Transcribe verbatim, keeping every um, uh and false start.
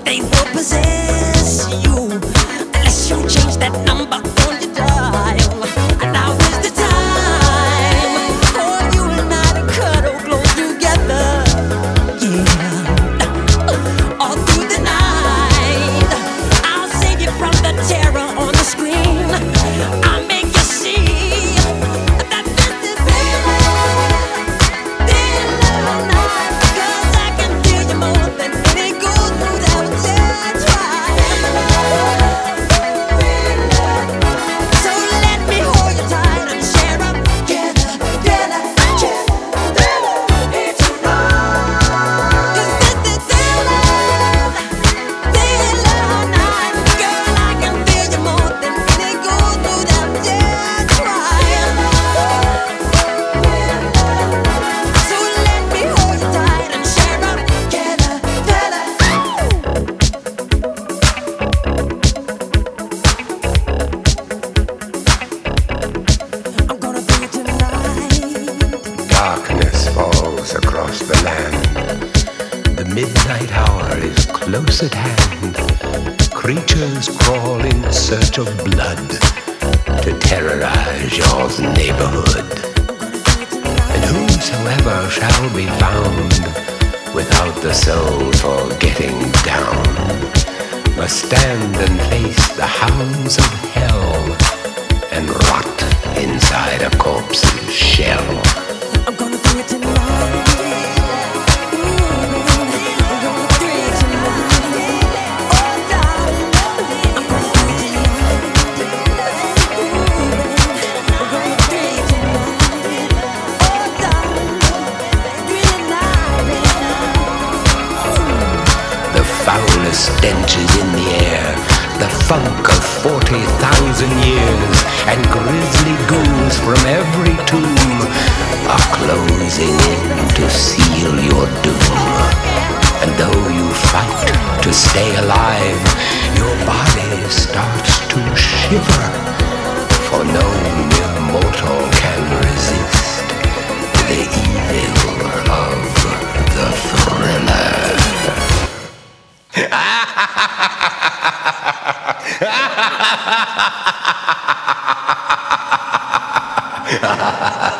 they will possess you unless you change that number on your dial. And now is the time for you and I to cuddle close together. Yeah, all through the night, I'll save you from the terror on the screen. I'll make you see that this is real love, real love night, 'cause I can feel you more than any goes through that touch. So let me hold you tight and share up together, together, together, it's enough. 'Cause this is real love, real love night, girl. I can feel you more than any goes through that touch. So let me hold you tight and share up together, together. I'm gonna be tonight. Darkness falls across the land. The midnight hour is close at hand. Creatures crawl in search of blood to terrorize your neighborhood. And whosoever shall be found without the soul for getting down must stand and face the hounds of hell and rot inside a corpse's shell. I'm gonna do it tonight. I'm gonna do it tonight. Oh, darling, I'm gonna do it tonight. I'm gonna do it tonight. Oh, darling, do it tonight. The foulest stench is in the air, the funk of forty thousand years, and grisly ghouls from every tomb are closing in to seal your doom. And though you fight to stay alive, your body starts to shiver, for no mere mortal can resist the evil of the thriller. Ha ha ha ha!